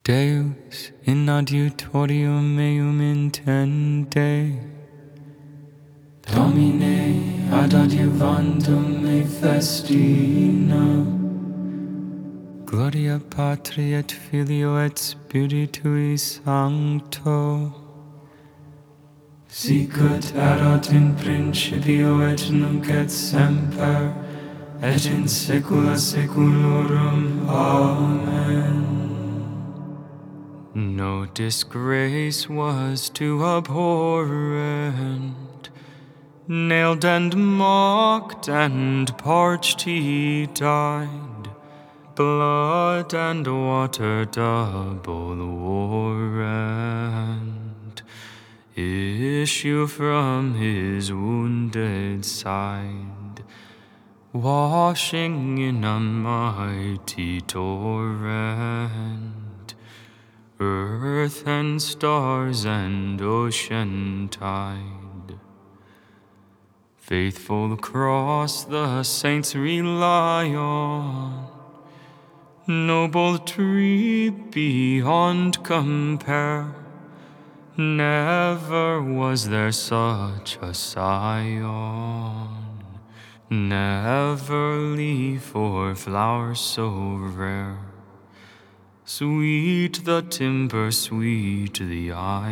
Deus in adiutorium meum intende, Domine ad adiuvandum me festina, Gloria Patri et Filio et Spiritui Sancto, sicut erat in principio et nunc et semper, et in saecula saeculorum. Amen. No disgrace was too abhorrent, nailed and mocked and parched he died, blood and water double warrant issue from his wounded side, washing in a mighty torrent earth and stars and ocean tide. Faithful cross the saints rely on, noble tree beyond compare. Never was there such a scion, never leaf or flower so rare. Sweet the timber, sweet the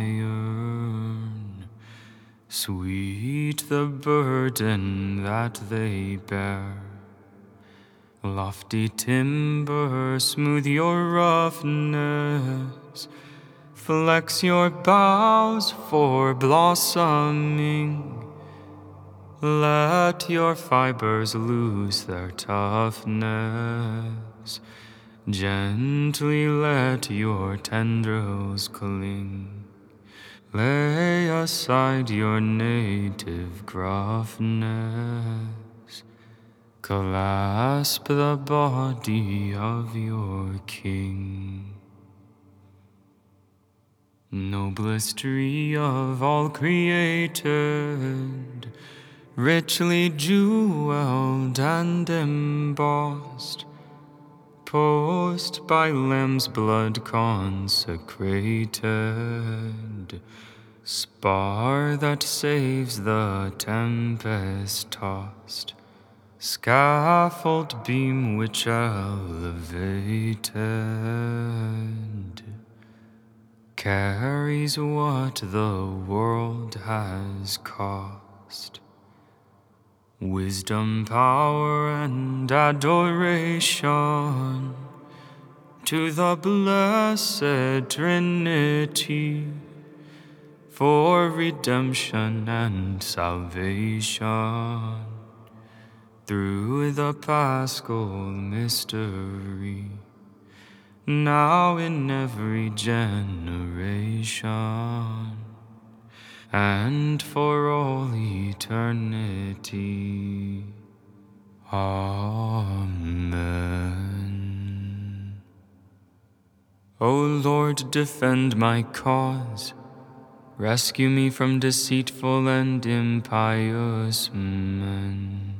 iron, sweet the burden that they bear. Lofty timber, smooth your roughness, flex your boughs for blossoming. Let your fibers lose their toughness, gently let your tendrils cling. Lay aside your native gruffness, clasp the body of your king. Noblest tree of all created, richly jeweled and embossed, post by lamb's blood consecrated, spar that saves the tempest-tossed, scaffold beam which elevated carries what the world has cost. Wisdom, power, and adoration to the blessed Trinity, for redemption and salvation through the Paschal mystery, now in every generation and for all eternity. Amen. O Lord, defend my cause. Rescue me from deceitful and impious men.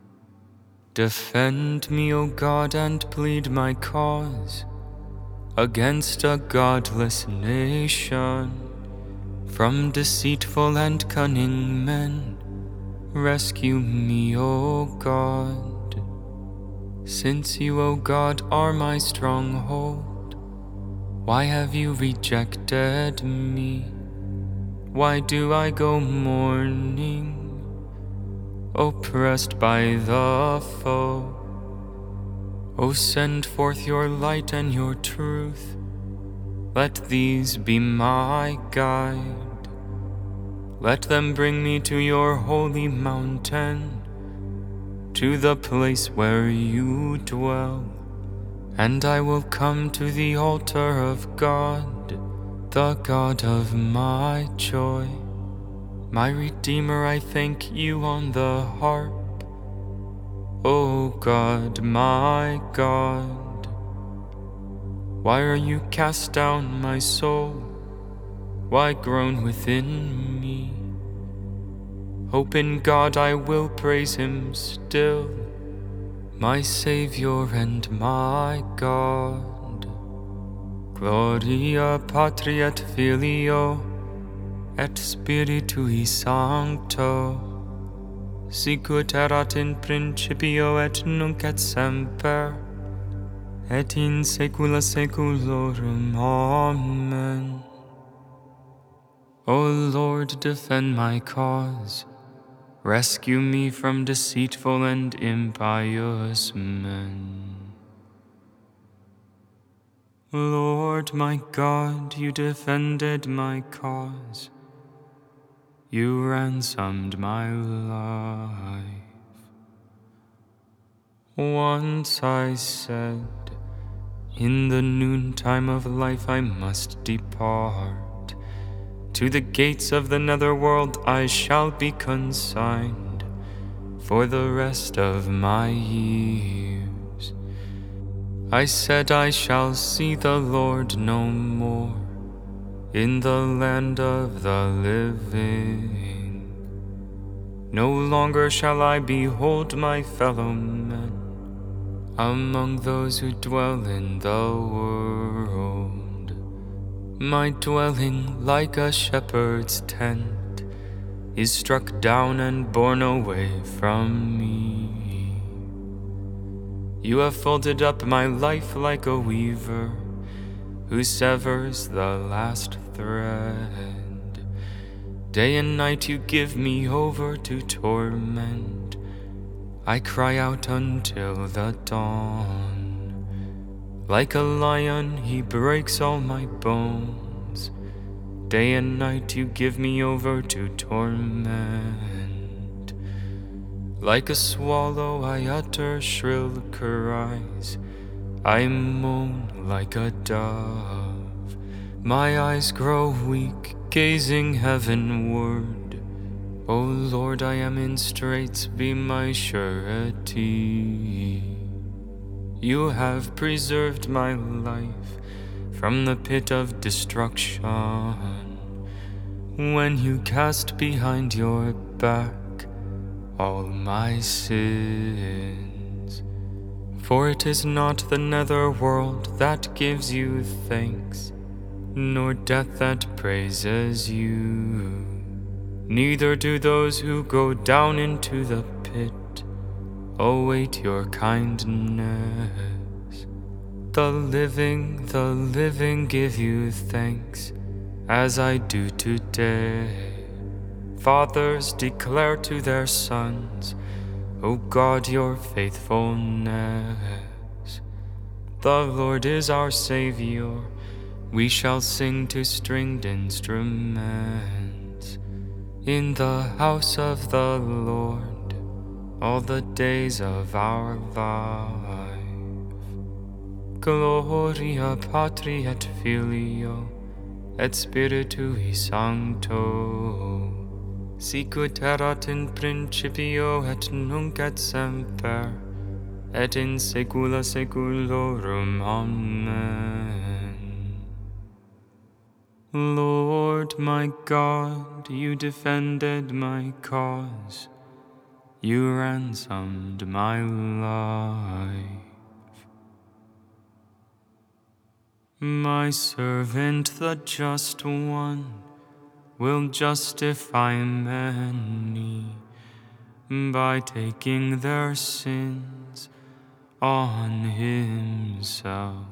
Defend me, O God, and plead my cause against a godless nation. From deceitful and cunning men, rescue me, O God. Since you, O God, are my stronghold, why have you rejected me? Why do I go mourning, oppressed by the foe? O send forth your light and your truth. Let these be my guide. Let them bring me to your holy mountain, to the place where you dwell, and I will come to the altar of God, the God of my joy. My Redeemer, I thank you on the harp. O God, my God. Why are you cast down, my soul? Why groan within me? Hope in God, I will praise him still, my Savior and my God. Gloria Patri et Filio et Spiritui Sancto, sicut erat in principio et nunc et semper, et in saecula saeculorum. Amen. O Lord, defend my cause. Rescue me from deceitful and impious men. Lord my God, you defended my cause. You ransomed my life. Once I said, in the noontime of life I must depart. To the gates of the netherworld I shall be consigned for the rest of my years. I said I shall see the Lord no more in the land of the living. No longer shall I behold my fellow men among those who dwell in the world. My dwelling, like a shepherd's tent, is struck down and borne away from me. You have folded up my life like a weaver who severs the last thread. Day and night you give me over to torment. I cry out until the dawn. Like a lion, he breaks all my bones. Day and night you give me over to torment. Like a swallow, I utter shrill cries. I moan like a dove. My eyes grow weak, gazing heavenward. O Lord, I am in straits, be my surety. You have preserved my life from the pit of destruction. When you cast behind your back all my sins. For it is not the netherworld that gives you thanks, nor death that praises you. Neither do those who go down into the pit await your kindness. The living give you thanks, as I do today. Fathers declare to their sons, O God, your faithfulness. The Lord is our Savior, we shall sing to stringed instruments in the house of the Lord all the days of our life. Gloria Patri et Filio et Spiritui Sancto, sicut erat in principio et nunc et semper, et in saecula saeculorum. Amen. Lord my God, you defended my cause. You ransomed my life. My servant, the just one, will justify many by taking their sins on himself.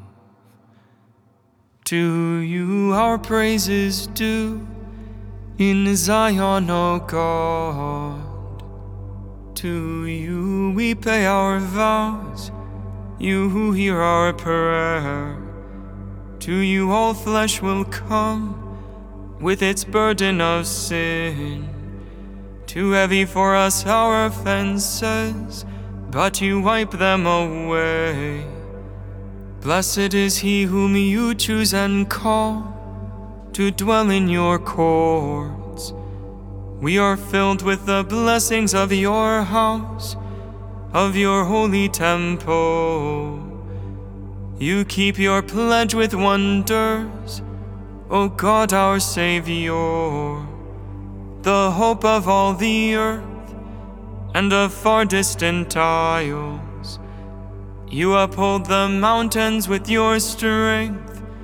To you our praises due in Zion, O God. To you we pay our vows, you who hear our prayer. To you all flesh will come with its burden of sin. Too heavy for us our offenses, but you wipe them away. Blessed is he whom you choose and call to dwell in your courts. We are filled with the blessings of your house, of your holy temple. You keep your pledge with wonders, O God our Savior, the hope of all the earth and of far distant isles. You uphold the mountains with your strength.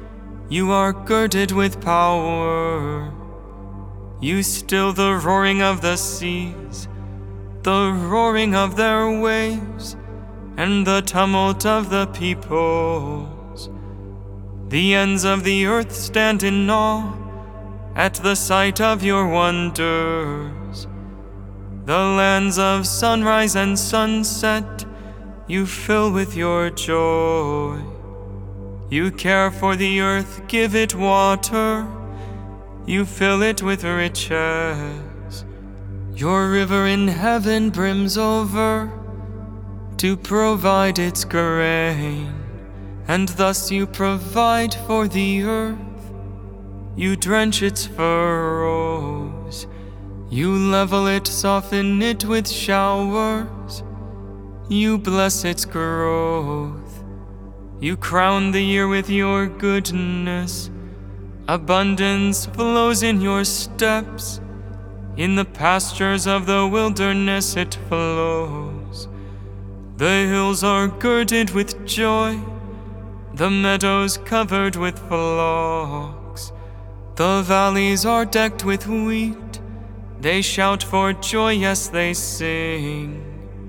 You are girded with power. You still the roaring of the seas, the roaring of their waves, and the tumult of the peoples. The ends of the earth stand in awe at the sight of your wonders. The lands of sunrise and sunset you fill with your joy. You care for the earth, give it water. You fill it with riches. Your river in heaven brims over to provide its grain, and thus you provide for the earth. You drench its furrows. You level it, soften it with showers. You bless its growth. You crown the year with your goodness. Abundance flows in your steps. In the pastures of the wilderness it flows. The hills are girded with joy, the meadows covered with flocks. The valleys are decked with wheat. They shout for joy, yes, they sing.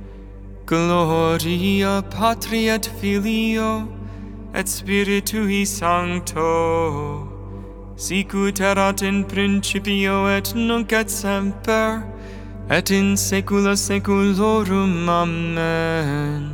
Gloria Patri et Filio et Spiritui Sancto, sicut erat in principio et nunc et semper, et in saecula saeculorum. Amen.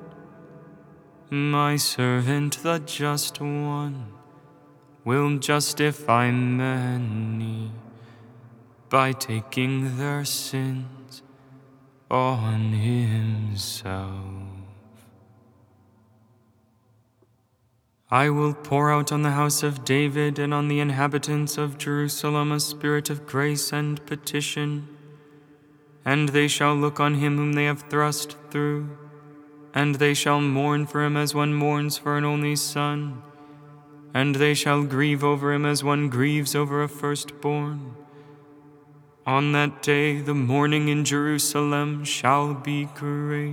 My servant, the just one, will justify many by taking their sins on himself. I will pour out on the house of David and on the inhabitants of Jerusalem a spirit of grace and petition, and they shall look on him whom they have thrust through, and they shall mourn for him as one mourns for an only son, and they shall grieve over him as one grieves over a firstborn. On that day the mourning in Jerusalem shall be great.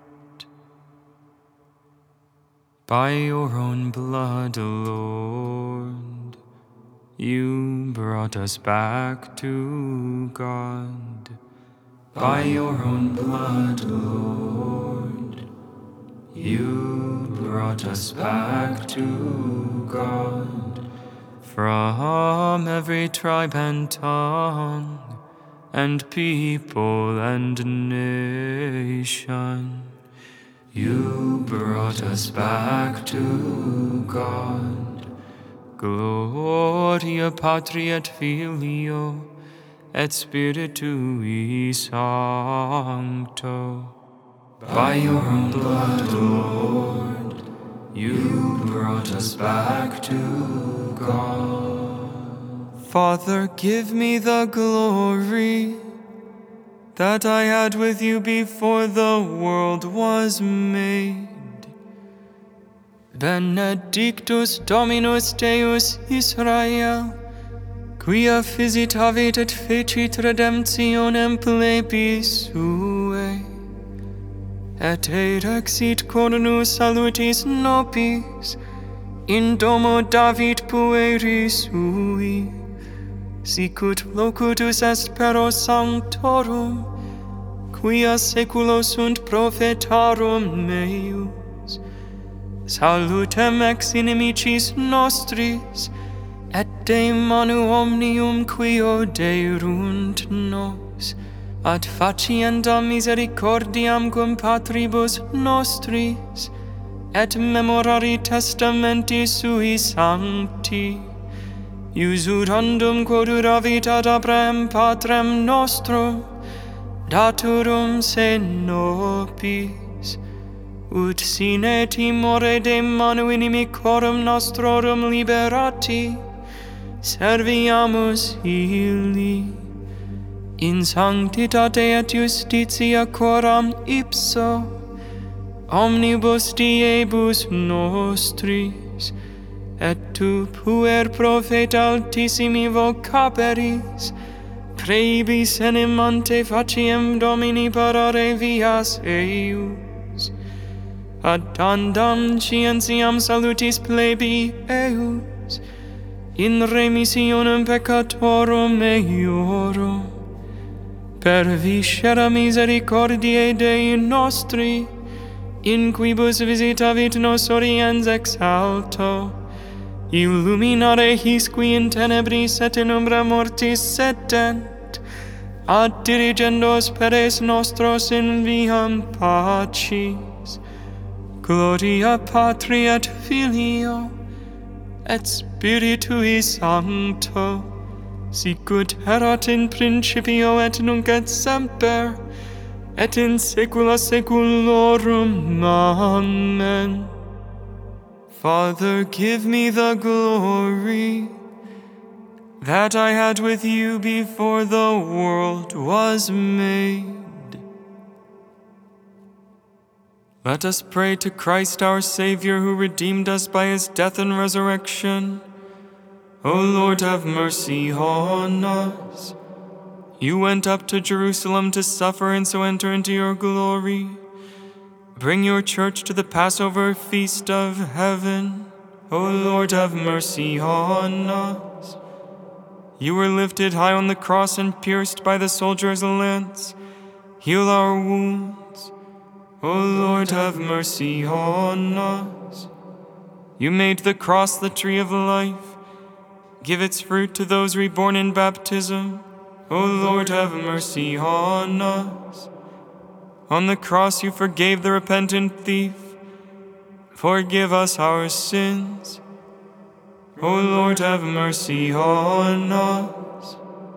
By your own blood, Lord, you brought us back to God. By your own blood, Lord, you brought us back to God. From every tribe and tongue, and people and nation, you brought us back to God. Gloria Patri et Filio et Spiritui Sancto. By your own blood, Lord, you brought us back to God. Father, give me the glory that I had with you before the world was made. Benedictus Dominus Deus Israel, quia visitavit et fecit redemptionem plebis suae, et erexit cornus salutis nobis in domo David pueris sui, sicut locutus est pero sanctorum, quia saeculo sunt prophetarum meus. Salutem ex inimicis nostris, et de manu omnium quio deurunt nos, ad faciendam misericordiam cum patribus nostris, et memorari testamenti sui sancti, usurandum quod uravit ad Abraham patrem nostrum, daturum se nobis, ut sine timore de manu inimicorum nostrorum liberati, serviamus illi, in sanctitate et justitia coram ipso, omnibus diebus nostris, et tu puer profeta altissimi vocaperis, praebis enim ante faciem Domini parare vias eius, ad tandam scientiam salutis plebi eus, in remissionem peccatorum meiorum, per viscera misericordiae Dei nostri, in quibus visitavit nos oriens ex alto, illuminare his qui in tenebris et in umbra mortis sedet, ad dirigendos peres nostros in viam pacis. Gloria Patri et Filio et Spiritui Sancto, sicut erat in principio et nunc et semper, et in saecula saeculorum. Amen. Father, give me the glory that I had with you before the world was made. Let us pray to Christ our Savior, who redeemed us by his death and resurrection. O Lord, have mercy on us. You went up to Jerusalem to suffer and so enter into your glory. Bring your church to the Passover feast of heaven. O Lord, have mercy on us. You were lifted high on the cross and pierced by the soldier's lance. Heal our wounds. O Lord, have mercy on us. You made the cross the tree of life. Give its fruit to those reborn in baptism. O Lord, have mercy on us. On the cross you forgave the repentant thief. Forgive us our sins. O Lord, have mercy on us.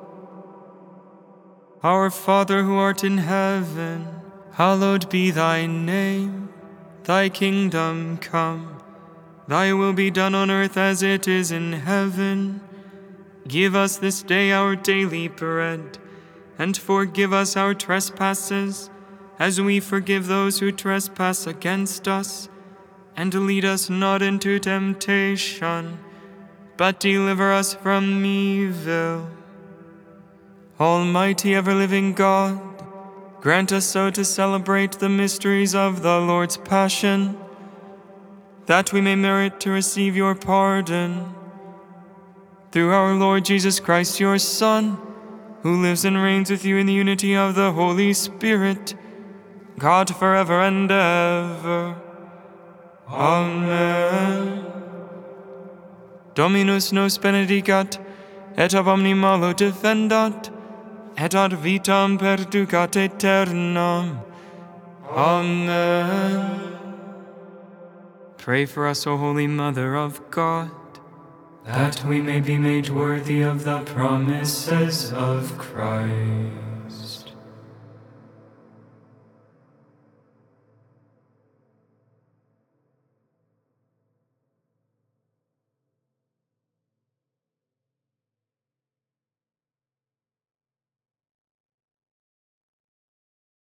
Our Father who art in heaven, hallowed be thy name. Thy kingdom come. Thy will be done on earth as it is in heaven. Give us this day our daily bread, and forgive us our trespasses, as we forgive those who trespass against us. And lead us not into temptation, but deliver us from evil. Almighty ever-living God, grant us so to celebrate the mysteries of the Lord's Passion, that we may merit to receive your pardon. Through our Lord Jesus Christ, your Son, who lives and reigns with you in the unity of the Holy Spirit, God forever and ever. Amen. Dominus nos benedicat, et ab omni malo defendat, et ad vitam perducat aeternam. Amen. Pray for us, O Holy Mother of God, that we may be made worthy of the promises of Christ.